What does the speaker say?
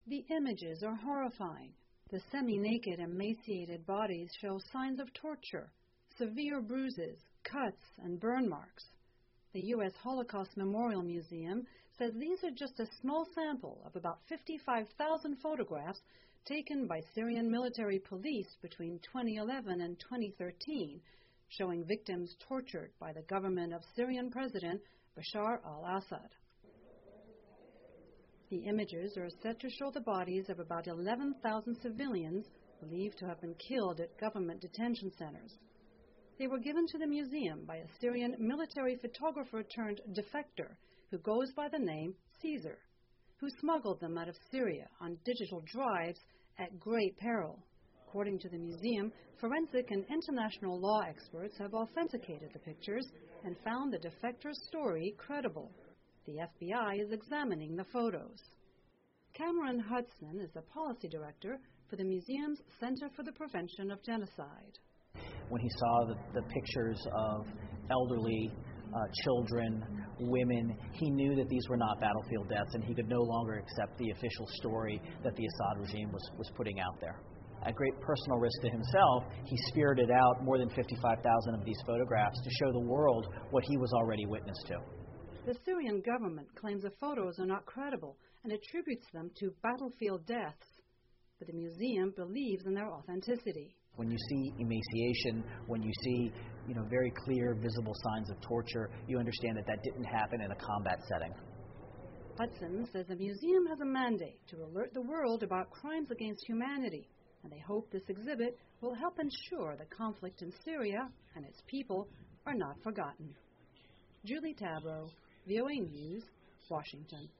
The images are horrifying. The semi-naked, emaciated bodies show signs of torture, severe bruises, cuts, and burn marks. The U.S. Holocaust Memorial Museum says these are just a small sample of about 55,000 photographs taken by Syrian military police between 2011 and 2013, showing victims tortured by the government of Syrian President Bashar al-Assad. The images are set to show the bodies of about 11,000 civilians believed to have been killed at government detention centers. They were given to the museum by a Syrian military photographer turned defector who goes by the name Caesar, who smuggled them out of Syria on digital drives at great peril. According to the museum, forensic and international law experts have authenticated the pictures and found the defector's story credible. The FBI is examining the photos. Cameron Hudson is the policy director for the museum's Center for the Prevention of Genocide. When he saw the pictures of elderly, children, women, he knew that these were not battlefield deaths, and he could no longer accept the official story that the Assad regime was putting out there. At great personal risk to himself, he spirited out more than 55,000 of these photographs to show the world what he was already witness to. The Syrian government claims the photos are not credible and attributes them to battlefield deaths, but the museum believes in their authenticity. When you see emaciation, when you see very clear, visible signs of torture, you understand that that didn't happen in a combat setting. Hudson says the museum has a mandate to alert the world about crimes against humanity, and they hope this exhibit will help ensure the conflict in Syria and its people are not forgotten. Julie Tabro, VOA News, Washington.